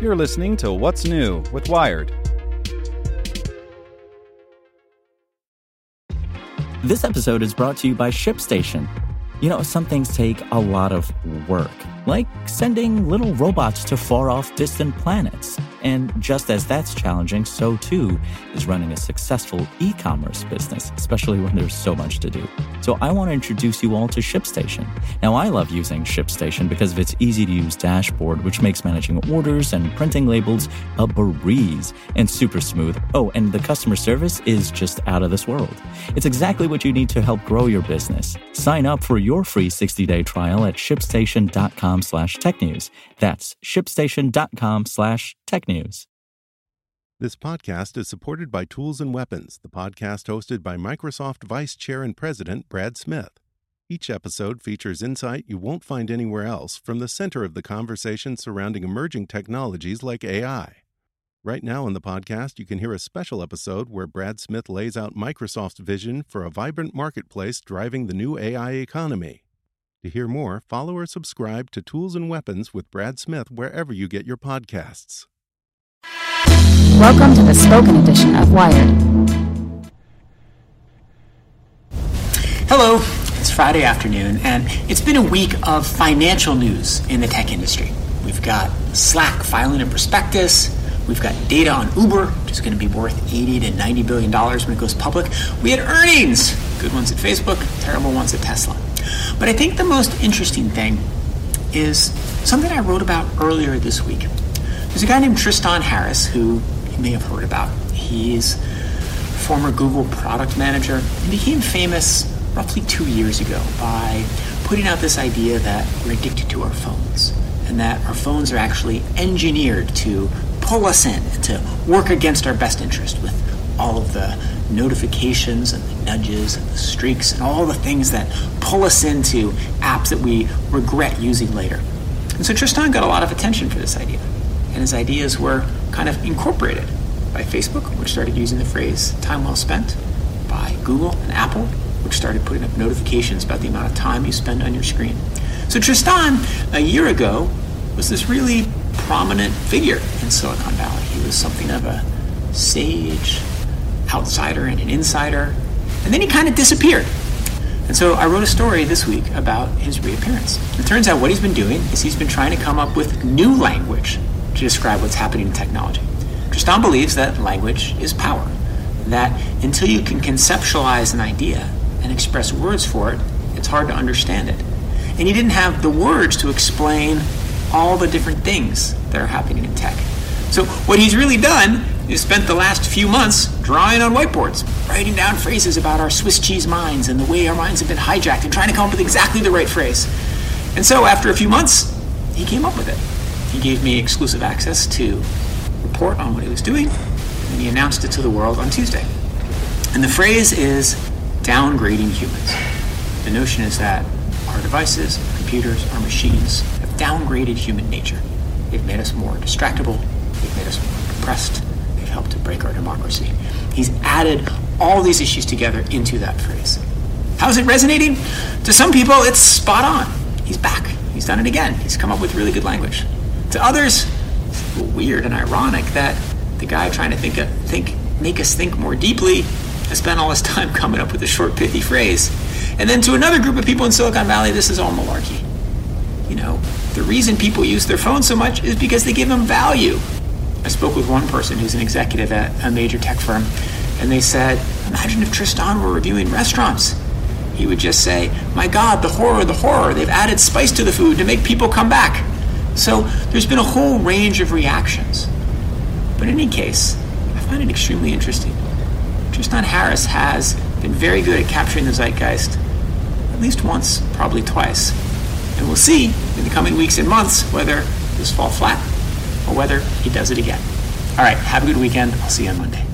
You're listening to What's New with Wired. This episode is brought to you by ShipStation. You know, some things take a lot of work, like sending little robots to far-off distant planets. And just as that's challenging, so too is running a successful e-commerce business, especially when there's so much to do. So I want to introduce you all to ShipStation. Now, I love using ShipStation because of its easy-to-use dashboard, which makes managing orders and printing labels a breeze and super smooth. Oh, and the customer service is just out of this world. It's exactly what you need to help grow your business. Sign up for your free 60-day trial at shipstation.com/technews. That's shipstation.com/technews. This podcast is supported by Tools and Weapons, the podcast hosted by Microsoft Vice Chair and President Brad Smith. Each episode features insight you won't find anywhere else from the center of the conversation surrounding emerging technologies like AI. Right now on the podcast, you can hear a special episode where Brad Smith lays out Microsoft's vision for a vibrant marketplace driving the new AI economy. To hear more, follow or subscribe to Tools and Weapons with Brad Smith wherever you get your podcasts. Welcome to the spoken edition of Wired. Hello, it's Friday afternoon, and it's been a week of financial news in the tech industry. We've got Slack filing a prospectus. We've got data on Uber, which is going to be worth $80 to $90 billion when it goes public. We had earnings, good ones at Facebook, terrible ones at Tesla. But I think the most interesting thing is something I wrote about earlier this week. There's a guy named Tristan Harris who you may have heard about. He's former Google product manager. He became famous roughly 2 years ago by putting out this idea that we're addicted to our phones and that our phones are actually engineered to pull us in and to work against our best interest with all of the notifications and the nudges and the streaks and all the things that pull us into apps that we regret using later. And so Tristan got a lot of attention for this idea. And his ideas were kind of incorporated by Facebook, which started using the phrase time well spent, by Google and Apple, which started putting up notifications about the amount of time you spend on your screen. So Tristan, a year ago, was this really prominent figure in Silicon Valley. He was something of a sage, outsider and an insider, and then he kind of disappeared. And so I wrote a story this week about his reappearance. It turns out what he's been doing is he's been trying to come up with new language to describe what's happening in technology. Tristan believes that language is power, that until you can conceptualize an idea and express words for it, it's hard to understand it. And he didn't have the words to explain all the different things that are happening in tech. So what he's really done is spent the last few months drawing on whiteboards, writing down phrases about our Swiss cheese minds and the way our minds have been hijacked and trying to come up with exactly the right phrase. And so after a few months, he came up with it. He gave me exclusive access to report on what he was doing, and he announced it to the world on Tuesday. And the phrase is downgrading humans. The notion is that our devices, our computers, our machines have downgraded human nature. They've made us more distractible. They've made us more depressed. They've helped to break our democracy. He's added all these issues together into that phrase. How's it resonating? To some people, it's spot on. He's back. He's done it again. He's come up with really good language. To others, it's a little weird and ironic that the guy trying to make us think more deeply has spent all his time coming up with a short, pithy phrase. And then to another group of people in Silicon Valley, this is all malarkey. You know, the reason people use their phones so much is because they give them value. I spoke with one person who's an executive at a major tech firm, and they said, imagine if Tristan were reviewing restaurants. He would just say, my God, the horror, they've added spice to the food to make people come back. So there's been a whole range of reactions. But in any case, I find it extremely interesting. Tristan Harris has been very good at capturing the zeitgeist, at least once, probably twice. And we'll see in the coming weeks and months whether this falls flat or whether he does it again. All right, have a good weekend. I'll see you on Monday.